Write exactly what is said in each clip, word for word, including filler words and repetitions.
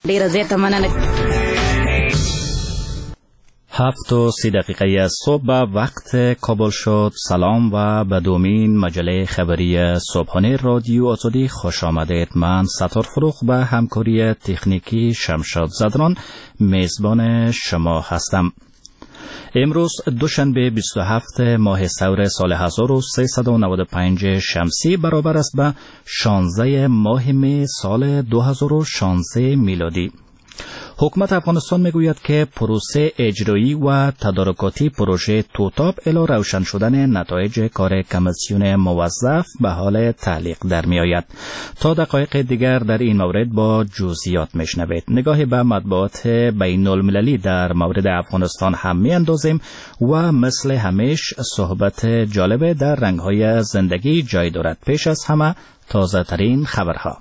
ډیره زیاته مننه. هفت و سی دقیقه از صبح وقت کابل شد. سلام و به دومین مجله خبری صبحانه رادیو آزادی خوش آمدید. من ستار فروغ به همکاری تکنیکی شمشاد زدران میزبان شما هستم. امروز دوشنبه بیست و هفتم ماه سور سال هزار و سیصد و نود و پنج شمسی برابر است به شانزده ماه می سال دو هزار و شانزده میلادی. حکومت افغانستان میگوید که پروسه اجرایی و تدارکاتی پروژه توتاب الی روشن شدن نتایج کار کمیسیون موظف به حال تعلیق در می آید. تا دقایق دیگر در این مورد با جزئیات میشنوید. نگاهی به مطبوعات بین المللی در مورد افغانستان هم می اندازیم و مثل همیشه صحبت جالب در رنگهای زندگی جای دارد. پیش از همه تازه ترین خبرها.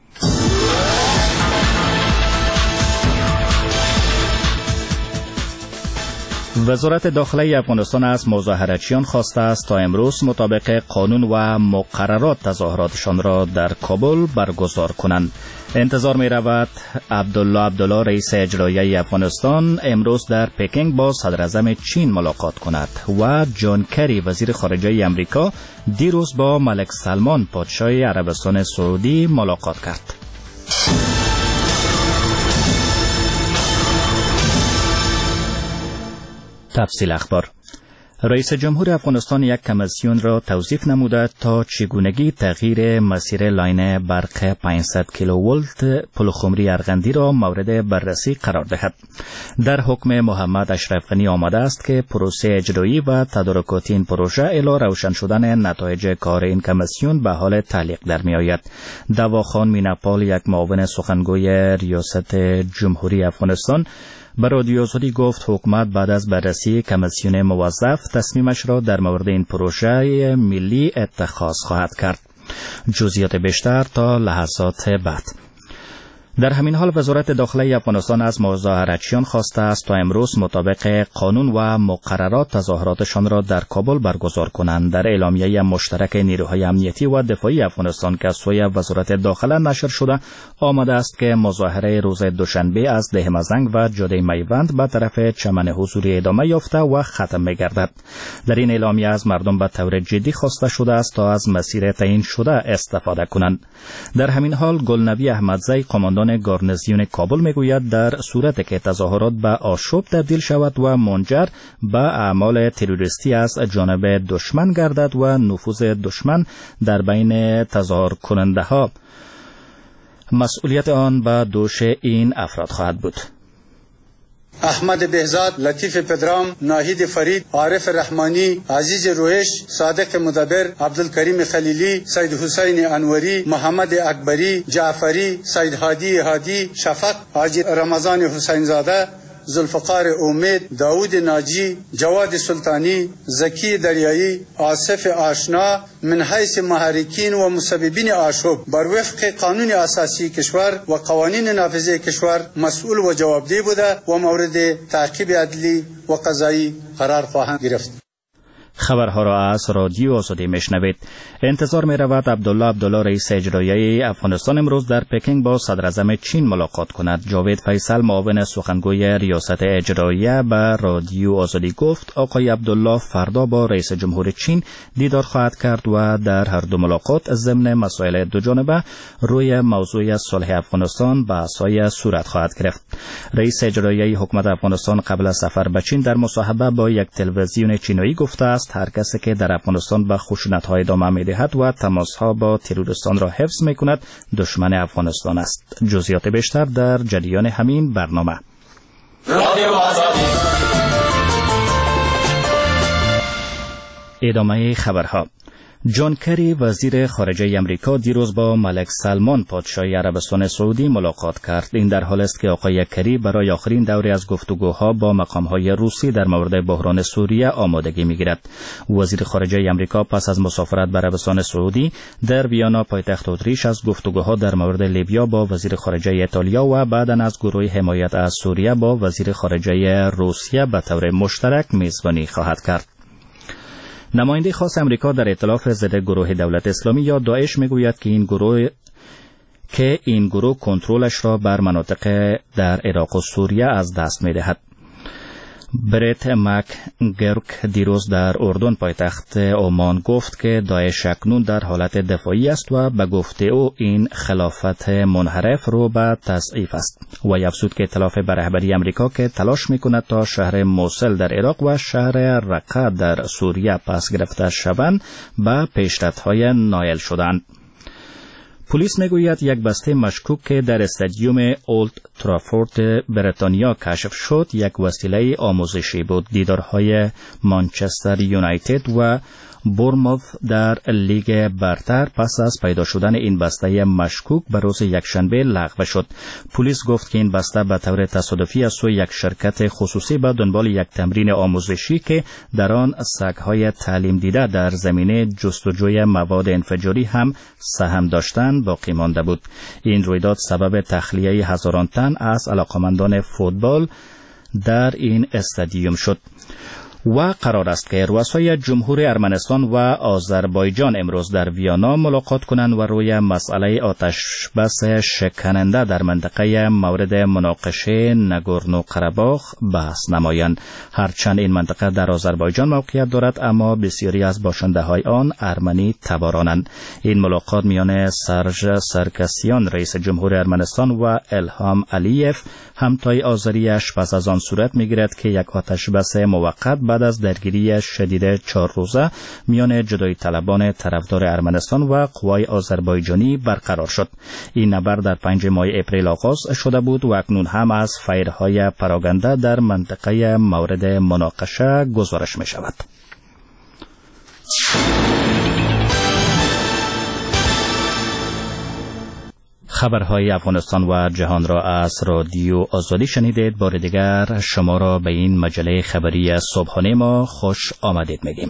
وزارت داخلی افغانستان از مظاهرچیان خواسته است تا امروز مطابق قانون و مقررات تظاهراتشان را در کابل برگزار کنند. انتظار می رود عبدالله عبدالله رئیس اجرایی افغانستان امروز در پکینگ با صدر اعظم چین ملاقات کند و جان کری وزیر خارجه امریکا دیروز با ملک سلمان پادشاه عربستان سعودی ملاقات کرد. تفصیل اخبار. رئیس جمهور افغانستان یک کمیسیون را توصیف نموده تا چگونگی تغییر مسیر لاین برق پانصد کیلوولت پلخمری ارغندی را مورد بررسی قرار دهد. در حکم محمد اشرف غنی آمده است که پروسه اجرایی و تدارکاتی این پروژه الی روشن شدن نتایج کار این کمیسیون به حال تعلیق در می آید. دواخان میناپال، یک معاون سخنگوی ریاست جمهوری افغانستان، به رادیو آزادی گفت حکومت بعد از بررسی کمیسیون موظف تصمیمش را در مورد این پروژه ملی اتخاذ خواهد کرد. جزئیات بیشتر تا لحظات بعد. در همین حال وزارت داخلی افغانستان از مظاهرچیان خواسته است تا امروز مطابق قانون و مقررات تظاهراتشان را در کابل برگزار کنند. در اعلامیه مشترک نیروهای امنیتی و دفاعی افغانستان که از سوی وزارت داخله نشر شده آمده است که مظاهره روز دوشنبه از ده مزنگ و جاده میوند به طرف چمن حضوری ادامه یافته و ختم می‌گردد. در این اعلامیه از مردم به طور جدی خواسته شده است تا از مسیر تعیین شده استفاده کنند. در همین حال گلنبی احمدزی قماندان گارنیزیون کابل میگوید در صورتی که تظاهرات به آشوب تبدیل شود و منجر به اعمال تروریستی از جانب دشمن گردد و نفوذ دشمن در بین تظاهر کننده ها، مسئولیت آن به دوش این افراد خواهد بود. احمد بهزاد، لطیف پدرام، ناهید فرید، عارف رحمانی، عزیز رویش، صادق مدبر، عبدالکریم خلیلی، سید حسین انوری، محمد اکبری، جعفری، سید هادی هادی، شفق، حاجی رمضان حسین زاده، ذوالفقار امید، داود ناجی، جواد سلطانی، زکی دریایی، آصف آشنا من حیث محرکین و مسببین آشوب بر وفق قانون اساسی کشور و قوانین نافذه کشور مسئول و جوابدهی بوده و مورد تعقیب عدلی و قضایی قرار خواهند گرفت. خبرها را از رادیو آزادی میشنوید. انتظار می رود عبدالله عبدالله رئیس اجرایی افغانستان امروز در پکینگ با صدر اعظم چین ملاقات کند. جاوید فیصل معاون سخنگوی ریاست اجرایی به رادیو آزادی گفت آقای عبدالله فردا با رئیس جمهور چین دیدار خواهد کرد و در هر دو ملاقات ضمن مسائل دوجانبه روی موضوع صلح افغانستان بحث‌های صورت خواهد گرفت. رئیس اجرایی حکومت افغانستان قبل از سفر به چین در مصاحبه با یک تلویزیون چینی گفته است هر کسی که در افغانستان به خشونت‌های ادامه می‌دهد و تماس‌ها با تروریستان را حفظ می‌کند دشمن افغانستان است. جزئیات بیشتر در جریان همین برنامه. ادامه خبرها. جان کری وزیر خارجه امریکا دیروز با ملک سلمان پادشاه عربستان سعودی ملاقات کرد. این در حال است که آقای کری برای آخرین دوره از گفتگوها با مقام‌های روسی در مورد بحران سوریه آمادگی می‌گیرد. وزیر خارجه امریکا پس از مسافرت به عربستان سعودی در ویانا پایتخت اتریش از گفتگوها در مورد لیبیا با وزیر خارجه ایتالیا و بعداً از گروه حمایت از سوریه با وزیر خارجه روسیه به طور مشترک میزبانی خواهد کرد. نماینده خاص امریکا در ائتلاف ضد گروه دولت اسلامی یا داعش میگوید که این گروه که این گروه کنترلش را بر مناطق در عراق و سوریه از دست می‌دهد. برت مک گرک دیروز در اردن پایتخت عمان گفت که داعش اکنون در حالت دفاعی است و به گفته او این خلافت منحرف رو به تضعیف است و افزود که ائتلاف به رهبری امریکا که تلاش میکند تا شهر موصل در عراق و شهر رقه در سوریه پس گرفته شوند به پیشرفت‌های نایل شدند. پلیس میگوید یک بسته مشکوک که در استادیوم اولد ترافورد بریتانیا کشف شد یک وسیله آموزشی بود. دیدارهای مانچستر یونایتد و بورنموث در لیگ برتر پس از پیدا شدن این بسته مشکوک به روز یکشنبه لغو شد. پلیس گفت که این بسته به طور تصادفی از سوی یک شرکت خصوصی به دنبال یک تمرین آموزشی که در آن سگ‌های تعلیم دیده در زمینه جستجوی مواد انفجاری هم سهم داشتند باقی مانده بود. این رویداد سبب تخلیه هزاران تن از علاقمندان فوتبال در این استادیوم شد. و قرار است که رؤسای جمهور ارمنستان و آذربایجان امروز در ویانا ملاقات کنند و روی مسئله آتش بس شکننده در منطقه مورد مناقشه نگورنو قره‌باخ بحث نمایند. هرچند این منطقه در آذربایجان موقعیت دارد اما بسیاری از باشنده‌های آن ارمنی تبارانند. این ملاقات میان سرژ سرکسیان رئیس جمهور ارمنستان و الهام علیف همتای آذریش پس از آن صورت میگیرد که یک آتش بس موقت بعد از درگیری شدید چهار روزه میان جدایی طلبان طرفدار ارمنستان و قوای آذربایجانی برقرار شد. این نبرد در پنج ماه اپریل آغاز شده بود و اکنون هم از فایرهای پراگنده در منطقه مورد مناقشه گزارش می شود. خبرهای افغانستان و جهان را از رادیو آزادی شنیدید. بار دیگر شما را به این مجله خبری صبحانه ما خوش آمدید میگیم.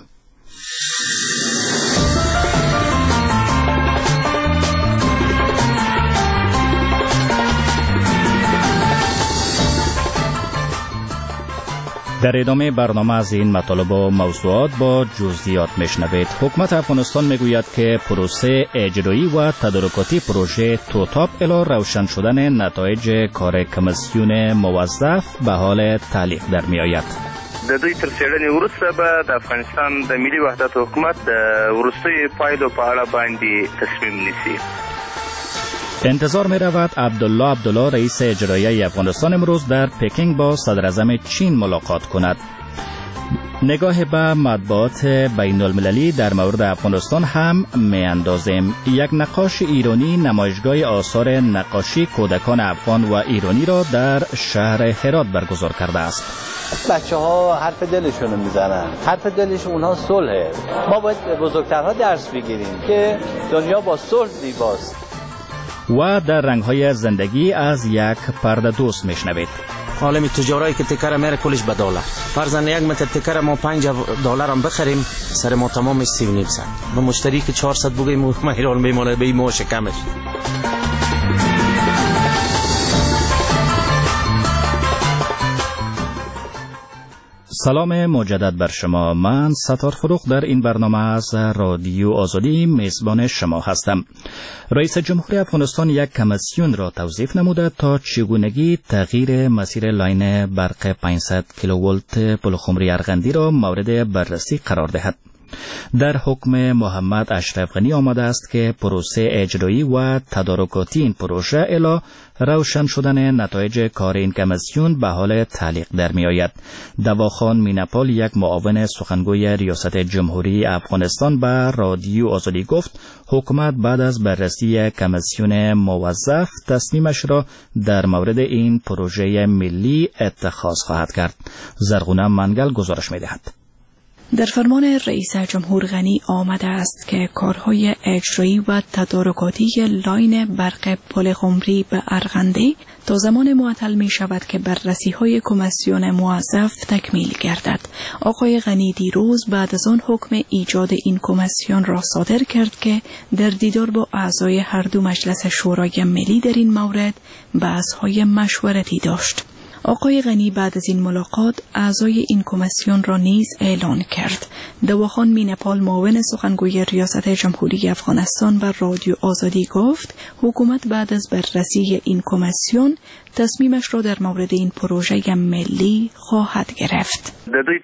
در ادامه برنامه از این مطالب و موضوعات با جزئیات میشنوید. حکومت افغانستان میگوید که پروسه اجرایی و تدارکاتی پروژه توتاپ الی روشن شدن نتایج کار کمیسیون موظف به حال تعلیق در میآید. د دوی تر څېړنې وروسته به د افغانستان د ملي وحدت حکومت د وروستیو پایلو په اړه باندې تصمیم نیسي. انتظار می رود عبدالله عبدالله رئیس اجرایی افغانستان امروز در پکینگ با صدر اعظم چین ملاقات کند. نگاه به مطبوعات بین المللی در مورد افغانستان هم می اندازیم. یک نقاش ایرانی نمایشگاه آثار نقاشی کودکان افغان و ایرانی را در شهر هرات برگزار کرده است. بچه ها حرف دلشون میزنن، حرف دلشون اونها صلحه. ما باید بزرگترها درس بگیریم که دنیا با صلح زیباست. و در رنگ‌های زندگی از یک پرده دوست میشنوید. عالم تجاری که تکر میره کلش به دلار. فرضاً یک متر تکر ما پنج دلار هم بخریم سر ما تمامش سی و نیم صد. به مشتری که چهارصد بگیم ما ایران میمونه به این موش کمش. سلام مجدد بر شما. من ستار فروغ در این برنامه از رادیو آزادی میزبان شما هستم. رئیس جمهور افغانستان یک کمیسیون را توظیف نموده تا چگونگی تغییر مسیر لاین برق پانصد کیلوولت پلخمری ارغندی را مورد بررسی قرار دهد. در حکم محمد اشرف غنی آمده است که پروسه اجرایی و تدارکاتی این پروژه الی روشن شدن نتایج کار این کمیسیون به حال تعلیق در می آید. دواخان مینپال یک معاون سخنگوی ریاست جمهوری افغانستان به رادیو آزادی گفت حکومت بعد از بررسی کمیسیون موظف تصمیمش را در مورد این پروژه ملی اتخاذ خواهد کرد. زرغونه منگل گزارش می دهد. در فرمان رئیس جمهور غنی آمده است که کارهای اجرایی و تدارکاتی لاین برق پل قمری به ارغندی تا زمان معطل می شود که بررسی های کمیسیون موظف تکمیل گردد. آقای غنی دیروز بعد از آن حکم ایجاد این کمیسیون را صادر کرد که در دیدار با اعضای هر دو مجلس شورای ملی در این مورد بحث های مشورتی داشت. آقای غنی بعد از این ملاقات اعضای این کمیسیون را نیز اعلان کرد. دواخان مینپال معاون سخنگوی ریاست جمهوری افغانستان و رادیو آزادی گفت حکومت بعد از بررسی این کمیسیون تصمیمش را در مورد این پروژه ملی خواهد گرفت.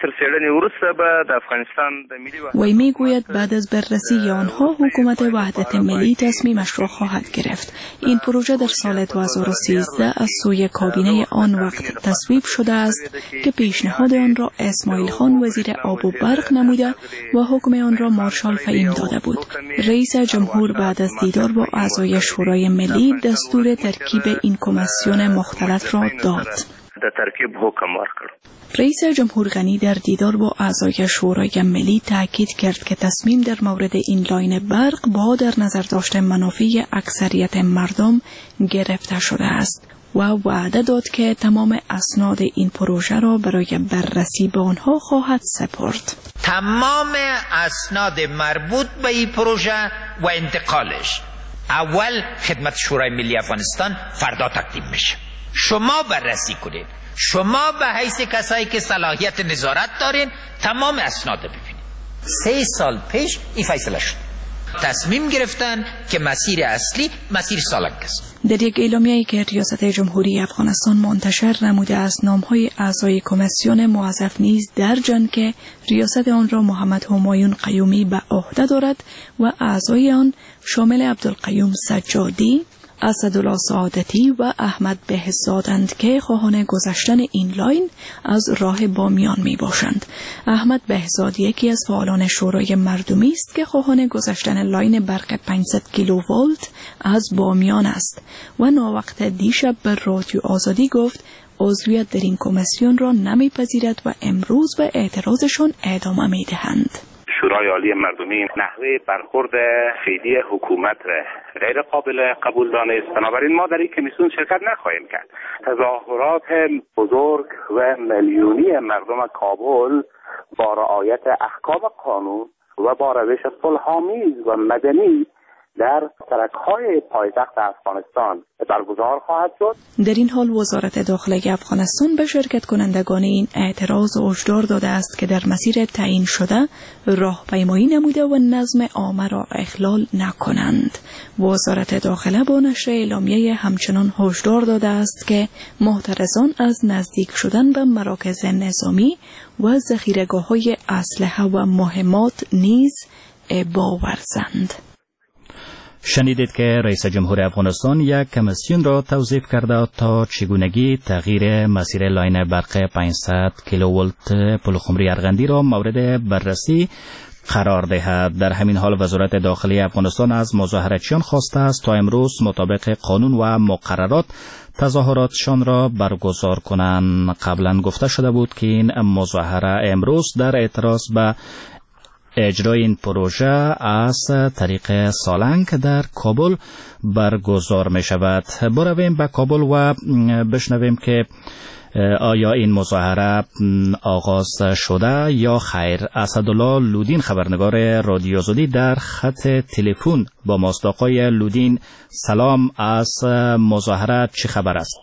وی میگوید بعد از بررسی آنها حکومت وحدت ملی تصمیمش را خواهد گرفت. این پروژه در سال دو هزار و سیزده از سوی کابینه آن وقت تصویب شده است که پیشنهاد آن را اسماعیل خان وزیر آب و برق نموده و حکم آن را مارشال فهیم داده بود. رئیس جمهور بعد از دیدار با اعضای شورای ملی دستور ترکیب این کمیسیون مختلط را داد. رئیس جمهور غنی در دیدار با اعضای شورای ملی تاکید کرد که تصمیم در مورد این لاین برق با در نظر داشتن منافع اکثریت مردم گرفته شده است و وعده داد که تمام اسناد این پروژه را برای بررسی به آنها خواهد سپرد. تمام اسناد مربوط به این پروژه و انتقالش اول خدمت شورای ملی افغانستان فردا تقدیم میشه. شما بررسی کنید. شما به حیث کسایی که صلاحیت نظارت دارین تمام اسناد ببینید. سه سال پیش این فیصله شد. تصمیم گرفتن که مسیر اصلی مسیر سالنگ است. در یک اعلامیه‌ای که ریاست جمهوری افغانستان منتشر نموده است نام‌های اعضای کمیسیون موظف نیز درجاند که ریاست آن را محمد همایون قیومی به عهده دارد و اعضای آن شامل عبدالقیوم سجادی، اسدالله سعادتی و احمد بهزادند که خواهان گذشتن این لاین از راه بامیان می باشند. احمد بهزاد یکی از فعالان شورای مردمی است که خواهان گذشتن لاین برق پانصد کیلوولت از بامیان است و ناوقت دیشب به رادیو آزادی گفت عضویت در این کمیسیون را نمیپذیرد و امروز به اعتراضشان ادامه می دهند. شورای عالی مردمی نحوه برخورد فعلی حکومت را غیر قابل قبول دانست. بنابراین ما در این کمیسیون شرکت نخواهیم کرد. تظاهرات بزرگ و میلیونی مردم کابل با رعایت احکام قانون و با روش صلح‌آمیز و مدنی در سرک‌های پایتخت افغانستان برگزار خواهد شد. در این حال وزارت داخله افغانستان به شرکت کنندگان این اعتراض هشدار داده است که در مسیر تعیین شده راهپیمایی نموده و نظم عامه را اخلال نکنند. وزارت داخله با نشر اعلامیه همچنان هشدار داده است که محترزان از نزدیک شدن به مراکز نظامی و ذخیره‌گاه‌های اسلحه و مهمات نیز باورزند. شنیدید که رئیس جمهور افغانستان یک کمیسیون را توظیف کرده تا چگونگی تغییر مسیر لاین برق پانصد کیلوولت پلخمری ارغندی را مورد بررسی قرار دهد. در همین حال وزارت داخلی افغانستان از مظاهراتچیان خواسته است تا امروز مطابق قانون و مقررات تظاهراتشان را برگزار کنند. قبلا گفته شده بود که این مظاهره امروز در اعتراض به اجرای این پروژه از طریق سالنگ در کابل برگزار می شود. برویم به کابل و بشنویم که آیا این مظاهره آغاز شده یا خیر. اسدالله لودین خبرنگار رادیو آزادی در خط تلفن با ماست. آقای لودین سلام، از مظاهره چه خبر است؟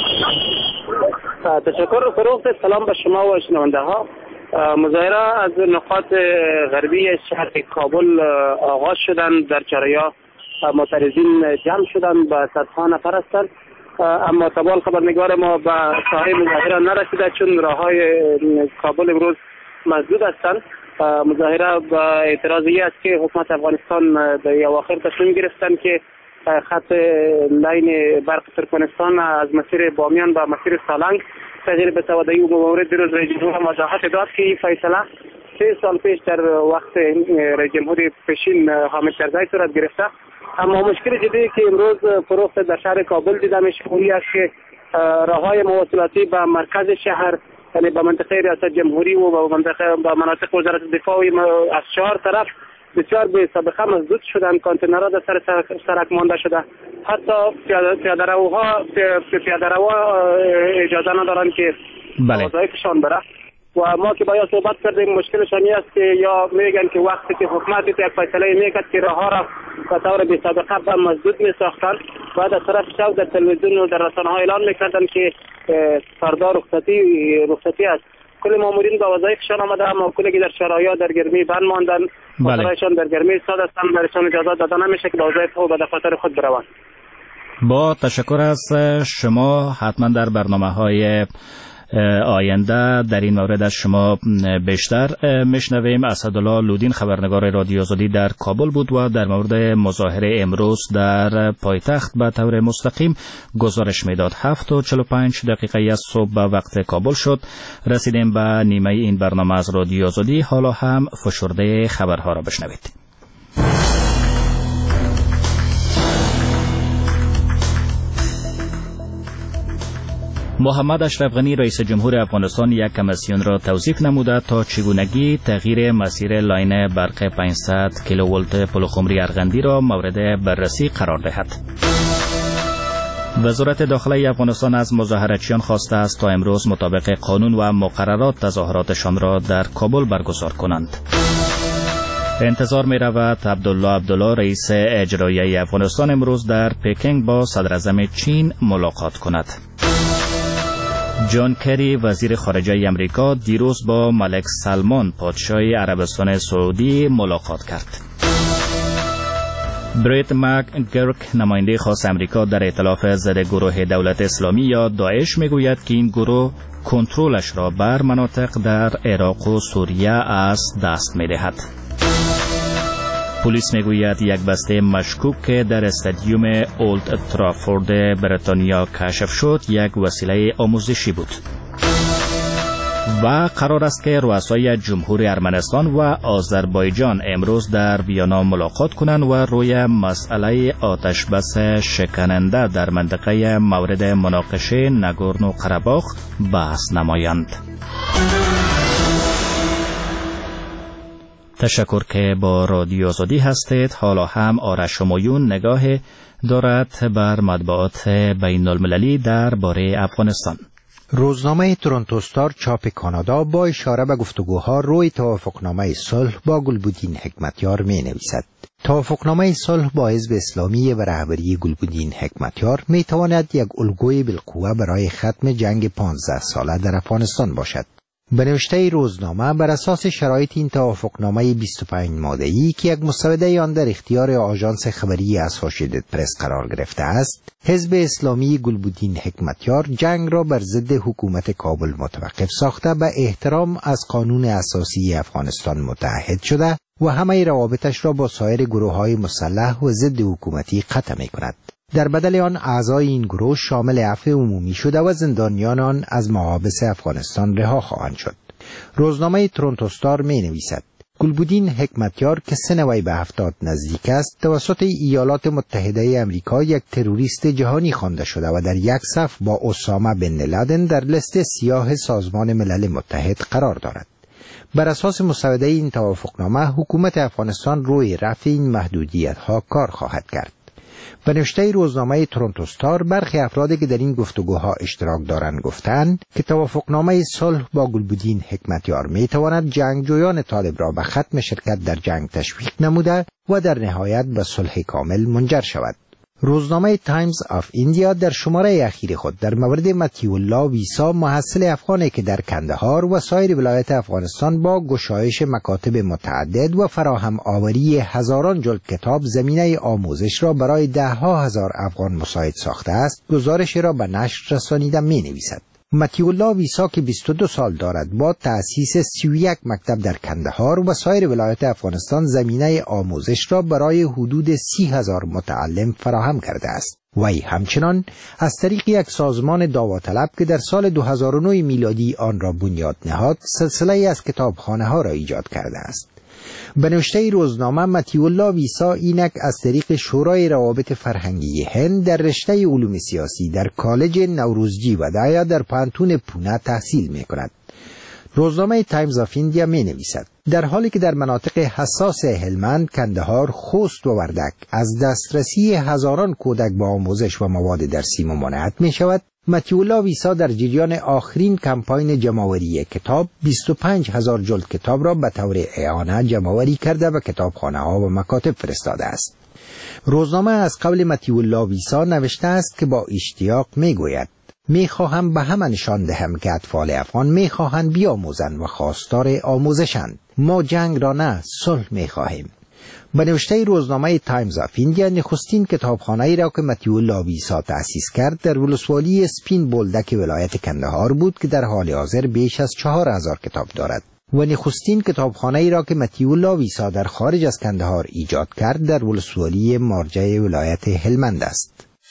تشکر فروخت. سلام به شما و شنونده ها. مظاهره از نقاط غربی شهر کابل آغاز شدن. در چرایا معترضین جمع شدن به صدها نفر هستند، اما تبال خبرنگار ما به ساحه مظاهره نرسیده چون راههای کابل امروز مسدود هستند. مظاهره به اعتراضی است که حکومت افغانستان در اواخر تصمیم گرفتن که خط لاین برق ترکمنستان از مسیر بامیان به مسیر سالنگ تغییر بتواند. این مورد روز رئیس جمهور وضاحت داد که این فیصله سه سال پیش در وقت رئیس جمهور پیشین حامد کرزی صورت گرفته، اما مشکل جدی که امروز فروخت در شهر کابل دیده میشه این است که راههای مواصلاتی به مرکز شهر، یعنی به منطقه ریاست جمهوری و به منطقه به مناطق وزارت دفاع از چهار طرف بسیار به سابقه مسدود شدن. کانتینرها در سر سرک مانده شده. حتی پیاده روها پیاده روها اجازه ندارن که بله. وظایفشان بره. و ما که با یا صحبت کردیم مشکلشان این است که یا میگن که وقتی که حکومت یک فیصله میکرد که راه ها را به طور بی سابقه به مسدود میساختن بعد از طرف شب در تلویزیون و در رسانه ها اعلان میکردن که فردا رخصتی رخصتی است. کل مامورین به وظایفشان آمده اما کلی که در شرایط در گرمی بند ماندن مامورایشان در گرمی ایستاده هستند برایشان اجازه داده نمیشه که به وظایف خود به دفاتر خود بروند. با تشکر از شما. حتما در برنامه‌های آینده در این مورد از شما بیشتر میشنویم. اسدالله لودین خبرنگار رادیو آزادی در کابل بود و در مورد مظاهره امروز در پایتخت به طور مستقیم گزارش میداد. هفت و چهل و پنج دقیقه از صبح به وقت کابل شد. رسیدیم به نیمه این برنامه از رادیو آزادی. حالا هم فشرده خبرها را بشنوید. محمد اشرف غنی رئیس جمهور افغانستان یک کمیسیون را توصیف نموده تا چگونگی تغییر مسیر لاین برق پانصد کیلوولت پلخمری ارغندی را مورد بررسی قرار دهد. وزارت داخله افغانستان از مظاهرچیان خواسته است تا امروز مطابق قانون و مقررات تظاهراتشان را در کابل برگزار کنند. انتظار می رود عبدالله عبدالله رئیس اجرایی افغانستان امروز در پکینگ با صدر اعظم چین ملاقات کند. جان کری وزیر خارجه امریکا دیروز با ملک سلمان پادشاه عربستان سعودی ملاقات کرد. بریت مک گرک نماینده خاص امریکا در ائتلاف ضد گروه دولت اسلامی یا داعش میگوید که این گروه کنترلش را بر مناطق در عراق و سوریه از دست میدهد. پلیس میگوید یک بسته مشکوک که در استادیوم اولد ترافورد بریتانیا کشف شد یک وسیله آموزشی بود. و قرار است که رؤسای جمهور ارمنستان و آذربایجان امروز در ویانا ملاقات کنند و روی مسئله آتش بس شکننده در منطقه مورد مناقشه نگورنو قره‌باخ بحث نمایند. تشکر که با رادیو آزادی هستید. حالا هم آرش همایون نگاه دارد بر مطبوعات بین المللی در باره افغانستان. روزنامه تورنتو استار چاپ کانادا با اشاره به گفتگوها روی توافقنامه صلح با گلبدین حکمتیار می نویسد. توافقنامه صلح با حزب اسلامی و رهبری گلبدین حکمتیار می تواند یک الگوی بالقوه برای ختم جنگ پانزده ساله در افغانستان باشد. به نوشته روزنامه بر اساس شرایط این توافقنامه بیست و پنج ماده‌ای که یک مسوده آن در اختیار آژانس خبری اسوسییتد پرس قرار گرفته است، حزب اسلامی گلبدین حکمتیار جنگ را بر ضد حکومت کابل متوقف ساخته به احترام از قانون اساسی افغانستان متحد شده و همه روابطش را با سایر گروه‌های مسلح و ضد حکومتی قطع می‌کند. در بدل آن اعضای این گروه شامل عفو عمومی شده و زندانیان آن از محابس افغانستان رها خواهند شد. روزنامه تورنتو استار می نویسد گلبدین حکمتیار که سن وی به هفتاد نزدیک است توسط ایالات متحده امریکا یک تروریست جهانی خوانده شده و در یک صف با اسامه بن لادن در لیست سیاه سازمان ملل متحد قرار دارد. بر اساس مسوده این توافقنامه حکومت افغانستان روی رفع این محدودیت‌ها کار خواهد کرد. به نوشته روزنامه تورنتو استار برخی افرادی که در این گفتگوها اشتراک دارند گفتند که توافقنامه صلح با گلبدین حکمتیار میتواند جنگجویان طالب را به ختم شرکت در جنگ تشویق نموده و در نهایت به صلح کامل منجر شود. روزنامه تایمز آف ایندیا در شماره اخیر خود در مورد متیو الله ویسا محصل افغانی که در کندهار و سایر ولایت افغانستان با گشایش مکاتب متعدد و فراهم آوری هزاران جلد کتاب زمینه آموزش را برای ده ها هزار افغان مساعد ساخته است، گزارش را به نشر رسانیده می نویسد. متیو الله ویسا که بیست و دو سال دارد با تأسیس سی و یک مکتب در کندهار و سایر ولایت افغانستان زمینه آموزش را برای حدود سی هزار متعلم فراهم کرده است. وی همچنان از طریق یک سازمان داوطلب که در سال دو هزار و نه میلادی آن را بنیاد نهاد، سلسله از کتابخانه ها را ایجاد کرده است. به نوشته روزنامه متیو الله ویسا اینک از طریق شورای روابط فرهنگی هند در رشته علوم سیاسی در کالج نوروزجی و دایا در پانتون پونه تحصیل می کند. روزنامه تایمز آف ایندیا می نویسد در حالی که در مناطق حساس هلمند، کندهار، خوست و وردک از دسترسی هزاران کودک با آموزش و مواد درسی ممانعت می شود، متیو الله ویسا در جریان آخرین کمپاین جمع‌آوری کتاب بیست و پنج هزار جلد کتاب را به طور اعانه جمع‌آوری کرده و کتابخانه‌ها و مکاتب فرستاده است. روزنامه از قول متیو الله ویسا نوشته است که با اشتیاق میگوید: میخواهم به همه نشان دهم که اطفال افغان میخواهند بیاموزند و خواستار آموزشند. ما جنگ را نه، صلح میخواهیم. به نوشته روزنامه تایمز آف ایندیا، نخستین کتابخانه‌ای را که متیو الله ویسا تأسیس کرد در ولسوالی سپین بولدک ولایت کندهار بود که در حال حاضر بیش از چهار هزار کتاب دارد و نخستین کتابخانه‌ای را که متیو الله ویسا در خارج از کندهار ایجاد کرد در ولسوالی مارجه ولایت هلمند است.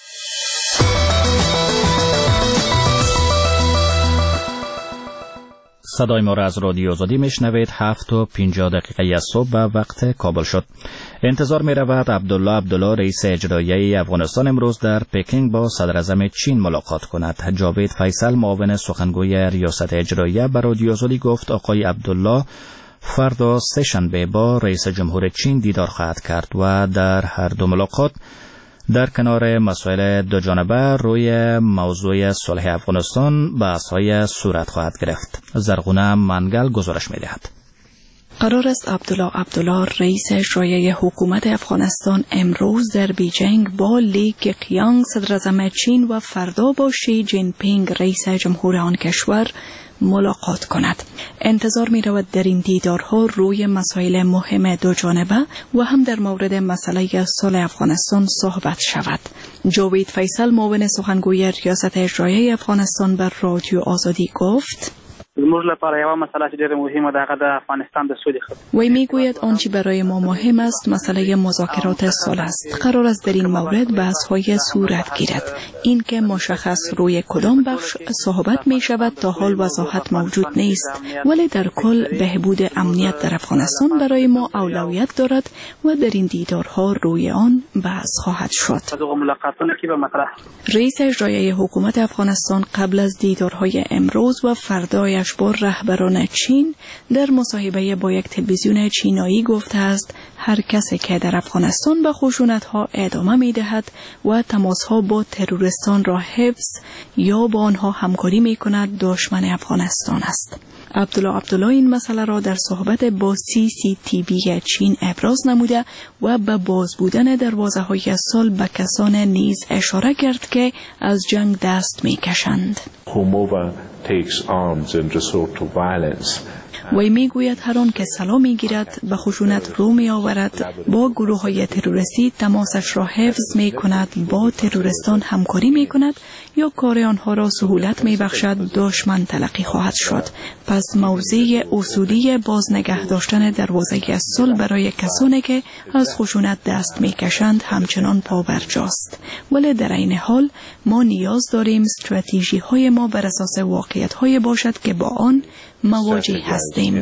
صدای ما را از رادیو آزادی میشنوید. هفت و پنجاه دقیقه از صبح و وقت کابل شد. انتظار می رود عبدالله عبدالله رئیس اجرایی افغانستان امروز در پکینگ با صدر اعظم چین ملاقات کند. جاوید فیصل معاون سخنگوی ریاست اجرایی به رادیو آزادی گفت آقای عبدالله فردا سه شنبه با رئیس جمهور چین دیدار خواهد کرد و در هر دو ملاقات در کنار مسائل دو جانبه روی موضوع صلح افغانستان بحث‌های صورت خواهد گرفت. زرغونه منگل گزارش می‌دهد. قرار است عبدالله عبدالله رئیس اجرایی حکومت افغانستان امروز در بیجینگ با لی کیانگ صدر اعظم چین و فردا با شی جین پینگ رئیس جمهور آن کشور ملاقات کند. انتظار می رود در این دیدارها روی مسائل مهم دو جانبه و هم در مورد مسئله صلح افغانستان صحبت شود. جاوید فیصل معاون سخنگوی ریاست اجرایی افغانستان بر رادیو آزادی گفت: زموږ لپاره یوه مسله چې ډېره مهمه ده هغه د افغانستان د سولې خبرې. وی میگوید آنچه برای ما مهم است مسئله مذاکرات صلح است. قرار است در این مورد بحث‌های صورت گیرد. این که مشخص روی کدام بخش صحبت می شود تا حال وضاحت موجود نیست، ولی در کل بهبود امنیت در افغانستان برای ما اولویت دارد و در این دیدارها روی آن بحث خواهد شد. رئیس اجرایی حکومت افغانستان قبل از دیدارهای امروز و فردای با رهبران چین در مصاحبه با یک تلویزیون چینایی گفته است هر کسی که در افغانستان به خشونت‌ها ادامه می‌دهد و تماس‌ها با تروریستان را حفظ یا با آنها همکاری می‌کند دشمن افغانستان است. عبدالله عبدالله این مسئله را در صحبت با سی سی تی وی چین ابراز نموده و به باز بودن دروازه‌های صلح به کسان نیز اشاره کرد که از جنگ دست می‌کشند. وی میگوید هر آن که سلاح میگیرد به خشونت رو می آورد با گروه های تروریستی تماسش را حفظ می کند، با تروریستان همکاری می کند یا کار آنها را سهولت می بخشد دشمن تلقی خواهد شد. پس موضع اصولی باز نگه داشتن دروازه صلح برای کسانی که از خشونت دست می کشند همچنان پابرجاست، ولی در این حال ما نیاز داریم استراتژی های ما بر اساس واقعیت های باشد که با آن مواجه هستیم.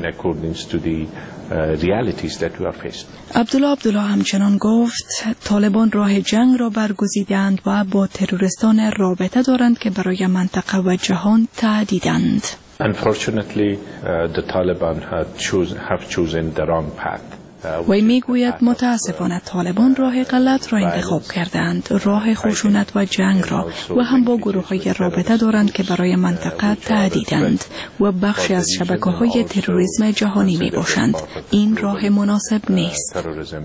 عبدالله عبدالله همچنان گفت طالبان راه جنگ را برگزیدند و با تروریستان رابطه دارند که برای منطقه و جهان تهدیدند. Unfortunately, uh, the Taliban had chosen, have chosen the wrong path. وی میگوید متاسفانه طالبان راه غلط را انتخاب کردند، راه خشونت و جنگ را، و هم با گروه های رابطه دارند که برای منطقه تهدیدند و بخشی از شبکه های تروریسم جهانی می باشند. این راه مناسب نیست.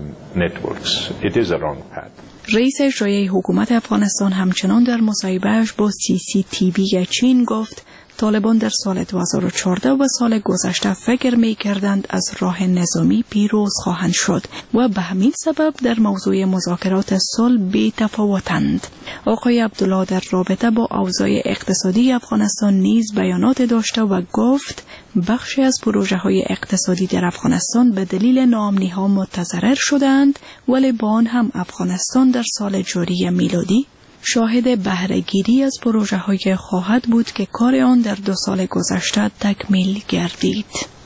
رئیس اجرایی حکومت افغانستان همچنان در مصاحبه‌اش با سی سی تی وی چین گفت طالبان در سال دو هزار و چهارده و سال گذشته فکر می کردند از راه نظامی پیروز خواهند شد و به همین سبب در موضوع مذاکرات صلح بی تفاوتند. آقای عبدالله در رابطه با اوضاع اقتصادی افغانستان نیز بیانات داشته و گفت بخشی از پروژه های اقتصادی در افغانستان به دلیل ناامنی ها متضرر شدند، ولی با آن هم افغانستان در سال جاری میلادی شاهد بهره‌گیری از پروژه های خواهد بود که کار آن در دو سال گذشته تکمیل گردید.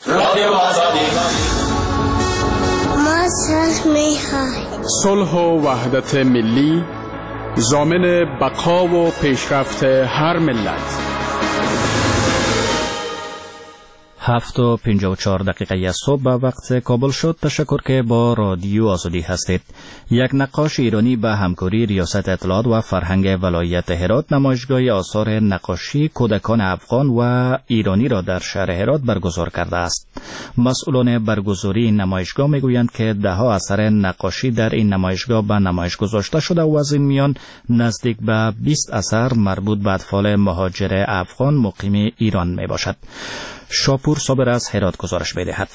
ما صلح می‌خواهیم. صلح و وحدت ملی ضامن بقا و پیشرفت هر ملت. هفت و پنجاه و چهار دقیقه صبح به وقت کابل شد. تشکر که با رادیو آزادی هستید. یک نقاش ایرانی به همکاری ریاست اطلاعات و فرهنگ ولایت هرات نمایشگاه آثار نقاشی کودکان افغان و ایرانی را در شهر هرات برگزار کرده است. مسئولان برگزاری این نمایشگاه میگویند که ده ها اثر نقاشی در این نمایشگاه به نمایش گذاشته شده و از این میان نزدیک به بیست اثر مربوط به اطفال مهاجر افغان مقیم ایران می باشد. شاپور صابر از هرات گزارش می‌دهد.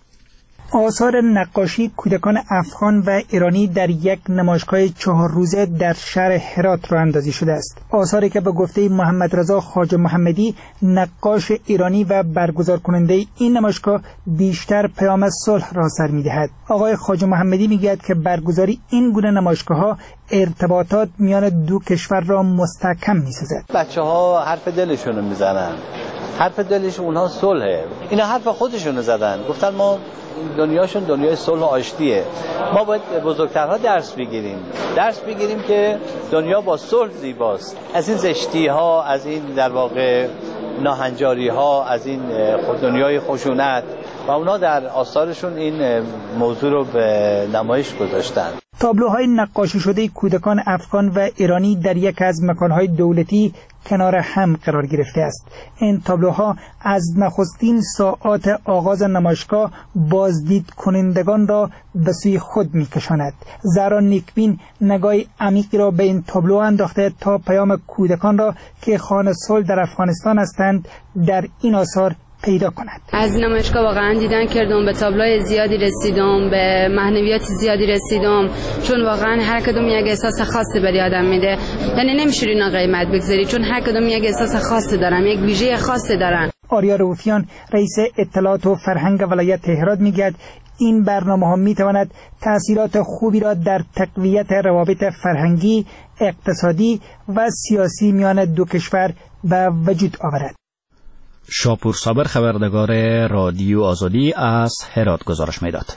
آثار نقاشی کودکان افغان و ایرانی در یک نمایشگاه چهار روزه در شهر هرات راه اندازی شده است. آثاری که به گفته محمد رضا خواجه محمدی نقاش ایرانی و برگزار کننده این نمایشگاه بیشتر پیام صلح را سر می‌دهد. آقای خواجه محمدی می‌گوید که برگزاری این گونه نمایشگاه‌ها ارتباطات میان دو کشور را مستحکم می‌سازد. بچه‌ها حرف دلشون رو میزنن. حرف دلش اونها صلحه. اینا حرف خودشونو زدن، گفتن ما دنیاشون دنیای صلح و آشتیه. ما باید بزرگترها درس بگیریم درس بگیریم که دنیا با صلح زیباست. از این زشتی ها، از این در واقع ناهنجاری ها، از این دنیای خشونت و اونا در آثارشون این موضوع رو به نمایش گذاشتن. تابلوهای نقاشی شده کودکان افغان و ایرانی در یک از مکانهای دولتی کنار هم قرار گرفته است. این تابلوها از نخستین ساعات آغاز نمایشگاه بازدید کنندگان را به سوی خود می‌کشاند. زهرا نیکبین نگاهی عمیقی را به این تابلو انداخته تا پیام کودکان را که خانه صلح در افغانستان هستند در این آثار پیدا کند. از نمایشگاه واقعا دیدن کردم، به تابلوهای زیادی رسیدم، به معنویات زیادی رسیدم، چون واقعا هر کدوم یک احساس خاصی برای آدم میده. یعنی نمیشه اینا قیمت بگذاری، چون هر کدوم یک احساس خاصی دارن، یک ویژه خاصی دارن. آریا روفیان رئیس اطلاعات و فرهنگ ولایت هرات میگه این برنامه ها می تواند تأثیرات خوبی را در تقویت روابط فرهنگی، اقتصادی و سیاسی میان دو کشور به وجود آورد. شاپور صابر خبرنگار رادیو آزادی از هرات گزارش میداد.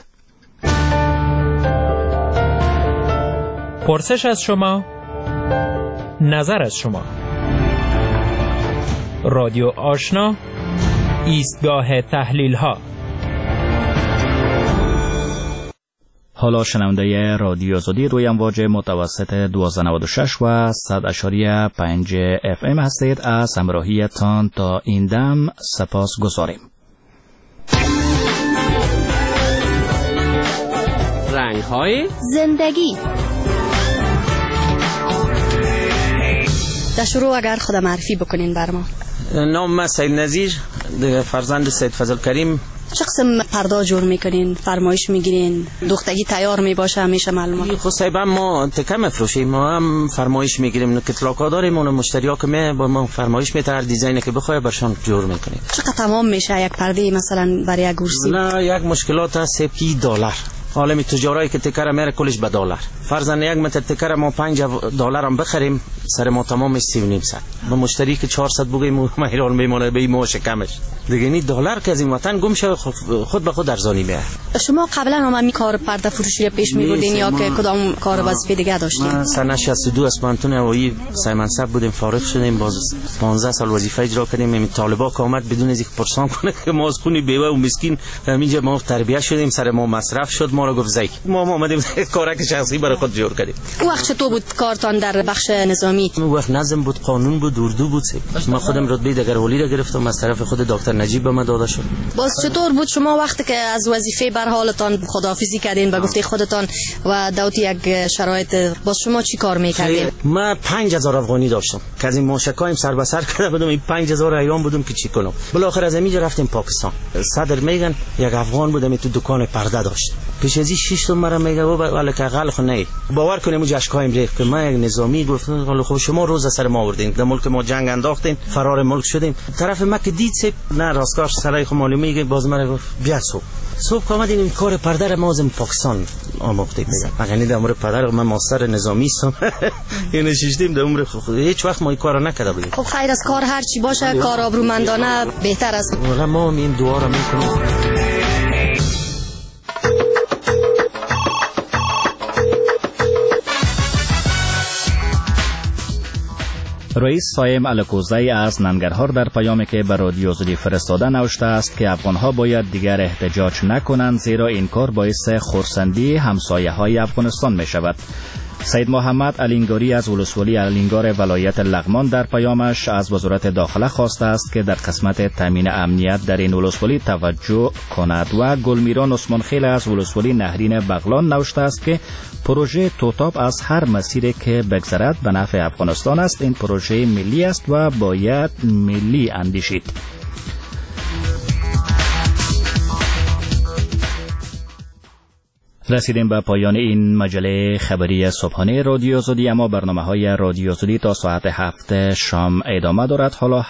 پرسش از شما، نظر از شما. رادیو آشنا، ایستگاه تحلیل ها. حالا شنونده رادیو آزادی روی امواج متوسط دویست و نود و شش و صد اشاری پنج اف ام هستید. از همراهیتان تا این دم سپاس گذاریم. رنگ های زندگی. در شروع اگر خود معرفی بکنین بر ما. نام من سید نظیر، فرزند سید فضل کریم. چه قسم پرده جور میکنین؟ فرمایش میگیرین؟ دختگی تیار میباشه همیشه معلومه؟ خب صاحبم ما تکه مفروشیم، ما هم فرمایش میگیریم، کتلاکا داریم، اون مشتریا که می با ما فرمایش میته، هر دیزاینی که بخواد برشان جور میکنیم. چقدر تمام میشه یک پرده مثلا برای یک گرسی؟ نه یک مشکلات هست که دلار. حالا می تجارایی که تکر میره کلش به دلار. فرضاً یک متر تکر ما پنج دلار هم بخریم، سر ما تمام سی و نیم صد. ما مشتری که چهارصد بگیم ما ایران میمونه به موش کمش. دیگه این دلار که از این وطن گم شه خود به خود ارزانی میاد. شما قبلا هم همین کار پرده فروشی پیش میبردین یا که کدام کار وظیفه دیگه داشتین؟ سال شصت و دو از پانتون هوایی سه منصب بودیم، فارغ شدیم، باز پانزده سال وظیفه اجرا کردیم. این طالبا که اومد بدون از اینکه پرسان کنه که ما از خونی بیوه و مسکین همینجا ما تربیت شدیم، سر ما مصرف شد، ما رو گفت زی ما ما اومدیم کارک شخصی برای خود جور کردیم. وقت چطور بود کارتان در بخش نظامی؟ وقت نظم بود، قانون بود، اردو بود. ما خودم رتبه دگروالی را گرفتم، از طرف خود دکتر نجیب به من داده شد. باز چطور بود شما وقتی که از وظیفه بر حالتان خداحافظی کردین و گفته خودتان و دوت یک شرایط، باز شما چی کار میکردین؟ ما پنج هزار افغانی داشتم که از این موشکایم سر به سر کرده بودم، این پنج هزار ایران بودم که چی کنم. بالاخره از اینجا رفتیم پاکستان. صدر میگن یک افغان بودم تو دکان پرده داشت، پیش ازی شش تا مرا میگه ولی که اقل خو نه باور کنیم جشکایم ریخت که ما یک نظامی گفتن حالا خب شما روز سر ما آوردین، در ملک ما جنگ انداختین، فرار ملک شدیم. طرف ما که دید سه نه راستکار سرای خو معلومه میگه باز مرا گفت بیا صبح صبح که آمدیم این کار پرده را ما از پاکستان آموختیم. مگه در عمر پدر من ماستر نظامی هستم این شیشتیم در عمر خود هیچ وقت ما این کارو نکرده بودیم. خب خیر از کار هر چی باشه کار آبرومندانه بهتر است. واقعا ما این دعا را میکنیم. رئیس سایم الکوزی از ننگرهار در پیامی که به رادیو زودی فرستاده نوشته است که افغانها باید دیگر احتجاج نکنند، زیرا این کار باعث خرسندی همسایه های افغانستان می شود. سید محمد الینگاری از ولسوالی الینگار ولایت لغمان در پیامش از وزارت داخله خواسته است که در قسمت تامین امنیت در این ولسوالی توجه کند و گلمیران عثمان خیل از ولسوالی نهرین بغلان نوشته است که پروژه توتاب از هر مسیری که بگذرد به نفع افغانستان است. این پروژه ملی است و باید ملی اندیشید. رسیدیم به پایان این مجله خبری صبحانه رادیو زودی، اما برنامه های رادیو زودی تا ساعت هفت شام ادامه دارد. حالا